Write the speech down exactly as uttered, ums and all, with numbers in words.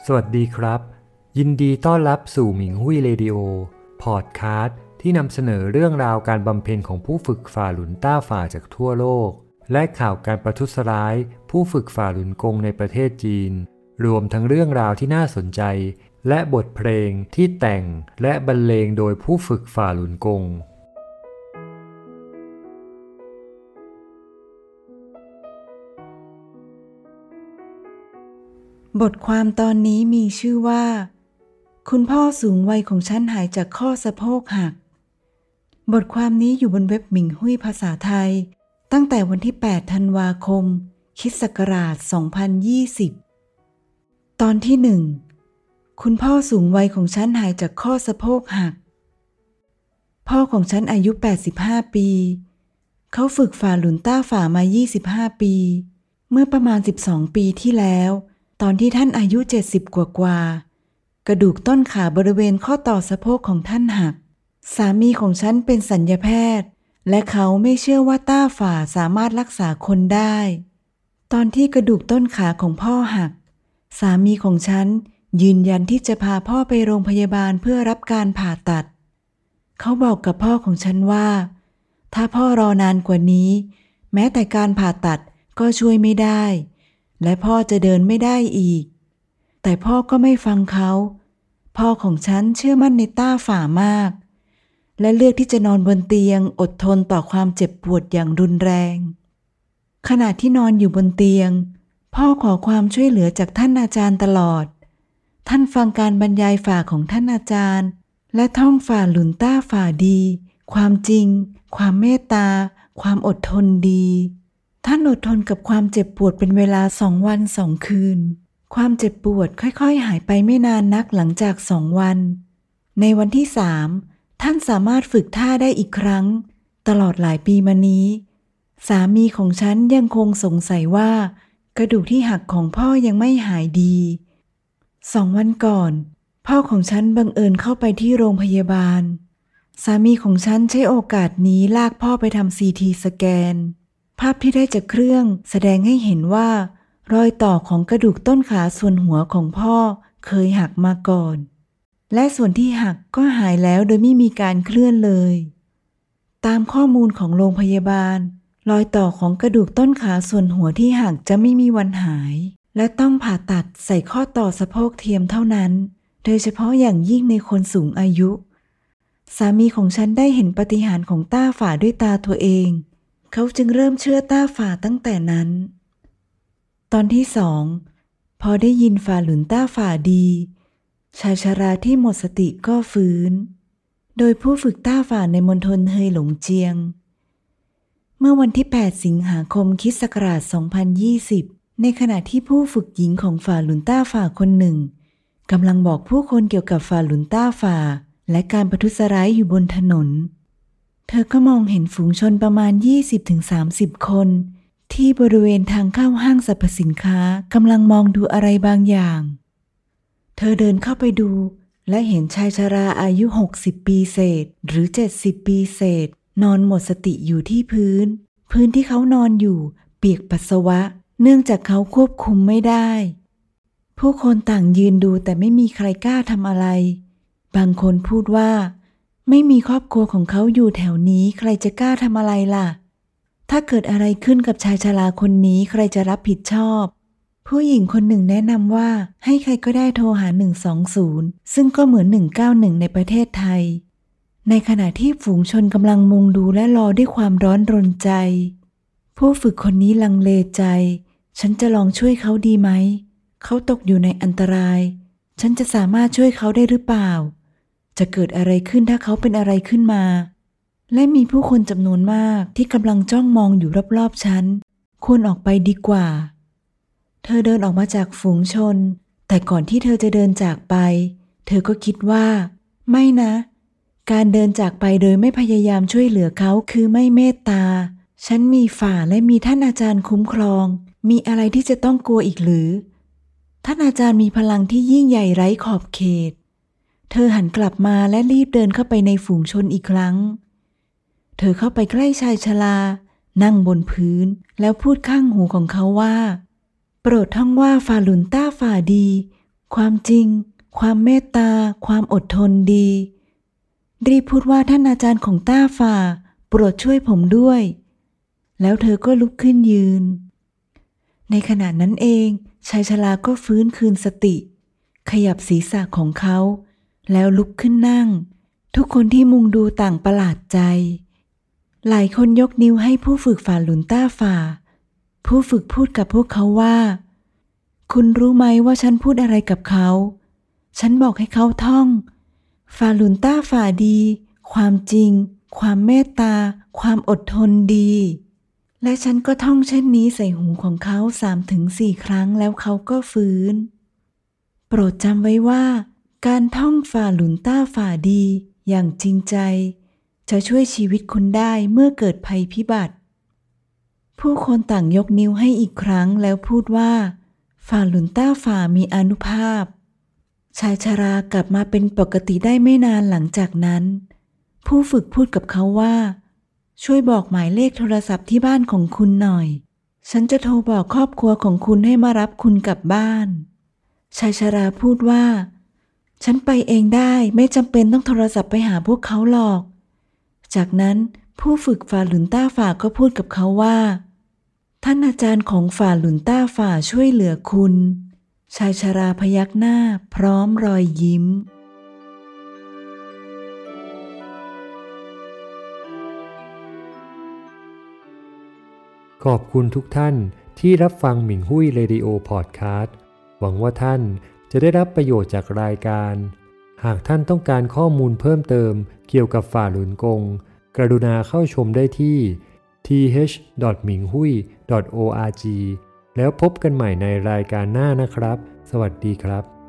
สวัสดีครับยินดีต้อนรับสู่หมิงหุ้ยเรดิโอพอดคาสต์ที่นำเสนอเรื่องราวการบำเพ็ญของผู้ฝึกฝ่าหลุนต้าฝ่าจากทั่วโลกและข่าวการประทุษร้ายผู้ฝึกฝ่าหลุนกงในประเทศจีนรวมทั้งเรื่องราวที่น่าสนใจและบทเพลงที่แต่งและบรรเลงโดยผู้ฝึกฝ่าหลุนกงบทความตอนนี้มีชื่อว่าคุณพ่อสูงวัยของฉันหายจากข้อสะโพกหักบทความนี้อยู่บนเว็บหมิงหุ้ยภาษาไทยตั้งแต่วันที่แปดธันวาคมคริสต์ศักราชสองพันยี่สิบตอนที่หนึ่งคุณพ่อสูงวัยของฉันหายจากข้อสะโพกหักพ่อของฉันอายุแปดสิบห้าปีเขาฝึกฝ่าหลุนต้าฝ่ามายี่สิบห้าปีเมื่อประมาณสิบสองปีที่แล้วตอนที่ท่านอายุเจ็ดสิบกว่าๆกระดูกต้นขาบริเวณข้อต่อสะโพกของท่านหักสามีของฉันเป็นศัลยแพทย์และเขาไม่เชื่อว่าต้าฝ่าสามารถรักษาคนได้ตอนที่กระดูกต้นขาของพ่อหักสามีของฉันยืนยันที่จะพาพ่อไปโรงพยาบาลเพื่อรับการผ่าตัดเขาบอกกับพ่อของฉันว่าถ้าพ่อรอนานกว่านี้แม้แต่การผ่าตัดก็ช่วยไม่ได้และพ่อจะเดินไม่ได้อีกแต่พ่อก็ไม่ฟังเขาพ่อของฉันเชื่อมั่นในต้าฝ่ามากและเลือกที่จะนอนบนเตียงอดทนต่อความเจ็บปวดอย่างรุนแรงขณะที่นอนอยู่บนเตียงพ่อขอความช่วยเหลือจากท่านอาจารย์ตลอดท่านฟังการบรรยายฝ่าของท่านอาจารย์และท่องฝ่าหลุนต้าฝ่าดีความจริงความเมตตาความอดทนดีท่านอดทนกับความเจ็บปวดเป็นเวลาสองวันสองคืนความเจ็บปวดค่อยๆหายไปไม่นานนักหลังจากสองวันในวันที่สามท่านสามารถฝึกท่าได้อีกครั้งตลอดหลายปีมานี้สามีของฉันยังคงสงสัยว่ากระดูกที่หักของพ่อยังไม่หายดีสองวันก่อนพ่อของฉันบังเอิญเข้าไปที่โรงพยาบาลสามีของฉันใช้โอกาสนี้ลากพ่อไปทำซีทีสแกนภาพที่ได้จากเครื่องแสดงให้เห็นว่ารอยต่อของกระดูกต้นขาส่วนหัวของพ่อเคยหักมาก่อนและส่วนที่หักก็หายแล้วโดยไม่มีการเคลื่อนเลยตามข้อมูลของโรงพยาบาลรอยต่อของกระดูกต้นขาส่วนหัวที่หักจะไม่มีวันหายและต้องผ่าตัดใส่ข้อต่อสะโพกเทียมเท่านั้นโดยเฉพาะอย่างยิ่งในคนสูงอายุสามีของฉันได้เห็นปาฏิหาริย์ของต้าฝ่าด้วยตาตัวเองเขาจึงเริ่มเชื่อต้าฝ่าตั้งแต่นั้นตอนที่สองพอได้ยินฝ่าหลุนต้าฝ่าดีชายชราที่หมดสติก็ฟื้นโดยผู้ฝึกต้าฝ่าในมณฑลเฮยหลงเจียงเมื่อวันที่แปดสิงหาคมคริสต์ศักราชสองพันยี่สิบในขณะที่ผู้ฝึกหญิงของฝ่าหลุนต้าฝ่าคนหนึ่งกำลังบอกผู้คนเกี่ยวกับฝ่าหลุนต้าฝ่าและการประทุษร้ายอยู่บนถนนเธอก็มองเห็นฝูงชนประมาณ ยี่สิบถึงสามสิบ คนที่บริเวณทางเข้าห้างสรรพสินค้ากำลังมองดูอะไรบางอย่างเธอเดินเข้าไปดูและเห็นชายชราอายุหกสิบปีเศษหรือเจ็ดสิบปีเศษนอนหมดสติอยู่ที่พื้นพื้นที่เขานอนอยู่เปียกปัสสาวะเนื่องจากเขาควบคุมไม่ได้ผู้คนต่างยืนดูแต่ไม่มีใครกล้าทำอะไรบางคนพูดว่าไม่มีครอบครัวของเขาอยู่แถวนี้ใครจะกล้าทำอะไรล่ะถ้าเกิดอะไรขึ้นกับชายชราคนนี้ใครจะรับผิดชอบผู้หญิงคนหนึ่งแนะนำว่าให้ใครก็ได้โทรหาหนึ่งสองศูนย์ซึ่งก็เหมือนหนึ่งเก้าหนึ่งในประเทศไทยในขณะที่ฝูงชนกำลังมุงดูและรอด้วยความร้อนรนใจผู้ฝึกคนนี้ลังเลใจฉันจะลองช่วยเขาดีไหมเขาตกอยู่ในอันตรายฉันจะสามารถช่วยเขาได้หรือเปล่าจะเกิดอะไรขึ้นถ้าเขาเป็นอะไรขึ้นมาและมีผู้คนจำนวนมากที่กำลังจ้องมองอยู่รอบๆฉันควรออกไปดีกว่าเธอเดินออกมาจากฝูงชนแต่ก่อนที่เธอจะเดินจากไปเธอก็คิดว่าไม่นะการเดินจากไปโดยไม่พยายามช่วยเหลือเขาคือไม่เมตตาฉันมีฝ่าและมีท่านอาจารย์คุ้มครองมีอะไรที่จะต้องกลัวอีกหรือท่านอาจารย์มีพลังที่ยิ่งใหญ่ไร้ขอบเขตเธอหันกลับมาและรีบเดินเข้าไปในฝูงชนอีกครั้งเธอเข้าไปใกล้ชายชรานั่งบนพื้นแล้วพูดข้างหูของเขาว่าโปรดท่องว่าฝ่าหลุนต้าฝ่าดีความจริงความเมตตาความอดทนดีรีบพูดว่าท่านอาจารย์ของต้าฝ่าโปรดช่วยผมด้วยแล้วเธอก็ลุกขึ้นยืนในขณะนั้นเองชายชราก็ฟื้นคืนสติขยับศีรษะของเขาแล้วลุกขึ้นนั่งทุกคนที่มุงดูต่างประหลาดใจหลายคนยกนิ้วให้ผู้ฝึกฝ่าหลุนต้าฝ่าผู้ฝึกพูดกับพวกเขาว่าคุณรู้ไหมว่าฉันพูดอะไรกับเขาฉันบอกให้เขาท่องฝ่าหลุนต้าฝ่าดีความจริงความเมตตาความอดทนดีและฉันก็ท่องเช่นนี้ใส่หูของเขา สามถึงสี่ ครั้งแล้วเขาก็ฟื้นโปรดจำไว้ว่าการท่องฝ่าหลุนต้าฝ่าดีอย่างจริงใจจะช่วยชีวิตคุณได้เมื่อเกิดภัยพิบัติผู้คนต่างยกนิ้วให้อีกครั้งแล้วพูดว่าฝ่าหลุนต้าฝ่ามีอานุภาพชายชรากลับมาเป็นปกติได้ไม่นานหลังจากนั้นผู้ฝึกพูดกับเขาว่าช่วยบอกหมายเลขโทรศัพท์ที่บ้านของคุณหน่อยฉันจะโทรบอกครอบครัวของคุณให้มารับคุณกลับบ้านชายชราพูดว่าฉันไปเองได้ไม่จำเป็นต้องโทรศัพท์ไปหาพวกเขาหรอกจากนั้นผู้ฝึกฝ่าหลุนต้าฝ่าก็พูดกับเขาว่าท่านอาจารย์ของฝ่าหลุนต้าฝ่าช่วยเหลือคุณชายชราพยักหน้าพร้อมรอยยิ้มขอบคุณทุกท่านที่รับฟังหมิงหุ้ยเรดิโอพอดคาสต์หวังว่าท่านจะได้รับประโยชน์จากรายการหากท่านต้องการข้อมูลเพิ่มเติมเกี่ยวกับฝ่าหลุนกงกรุณาเข้าชมได้ที่ ที เอช ดอท มิงหุ้ย ดอท โอ อาร์ จี แล้วพบกันใหม่ในรายการหน้านะครับสวัสดีครับ